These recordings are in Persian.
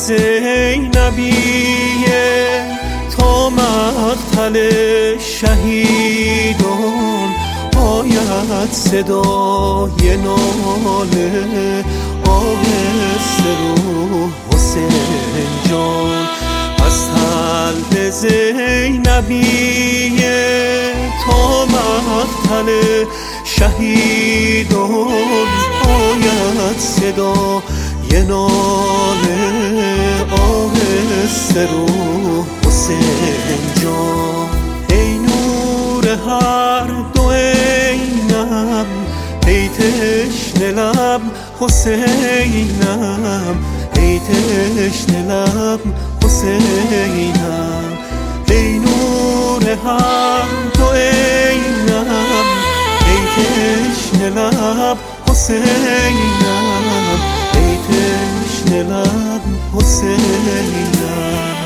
زینبیه تا مقتل شهیدان آید صدای ناله آهسته رو حسین جان از حلق زینبیه تا مقتل شهیدان آید صدای ناله آهسته رو حسین جان ای نور هر دو عینم ای تشنه لب حسینم ای تشنه لب حسینم ای نور هر دو عینم ای تشنه لب حسینم ای تشنه لب حسینم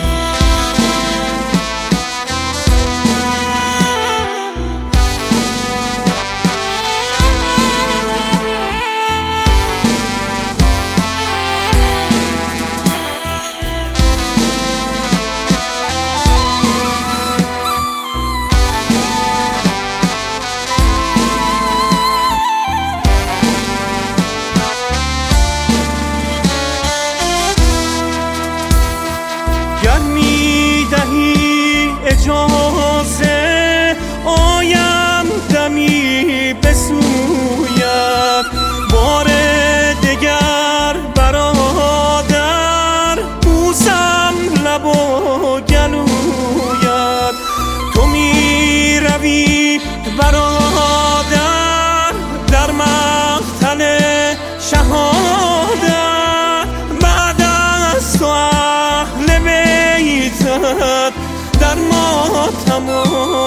اجازه آیم دمی بسوید بار دگر برادر بوسم لب و گلوید تو می روی برادر در مقتل شهادت بعد از تو اهل بیتت در ماتم و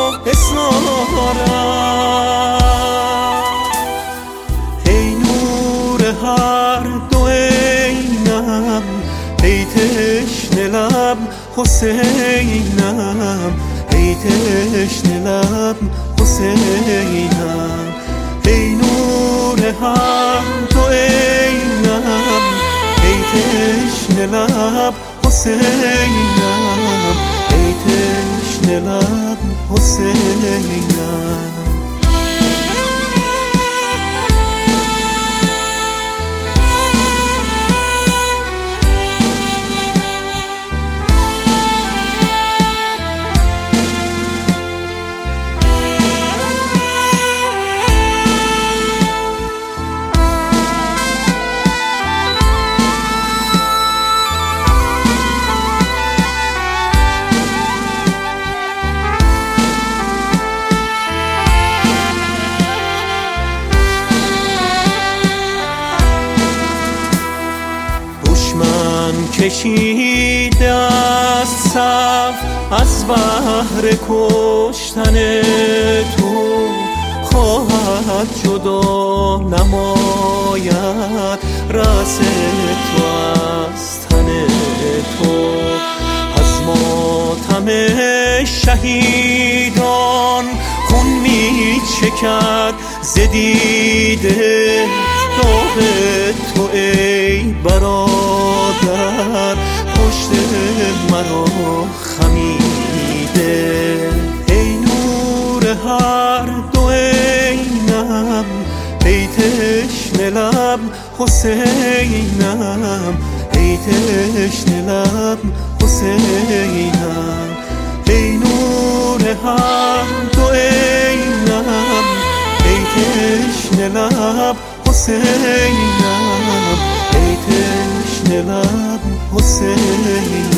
اسارت ای نور هر دو عینم ای تشنه لب حسینم ای تشنه لب حسینم ای نور هر دو عینم ای تشنه لب حسینم ای تشنه لب حسینم کشیده از صف از بهر کشتن تو خواهد جدا نماید رأس تو از تن تو از ماتم شهیدان خون می چکد ز دیده راه تو ای برادر پشت مرا خمیده ای نور هر دو عینم ای تشنه لب حسینم ای تشنه لب حسینم ای نور هر دو عینم ای تشنه لب حسینم ای تشنه لب حسینم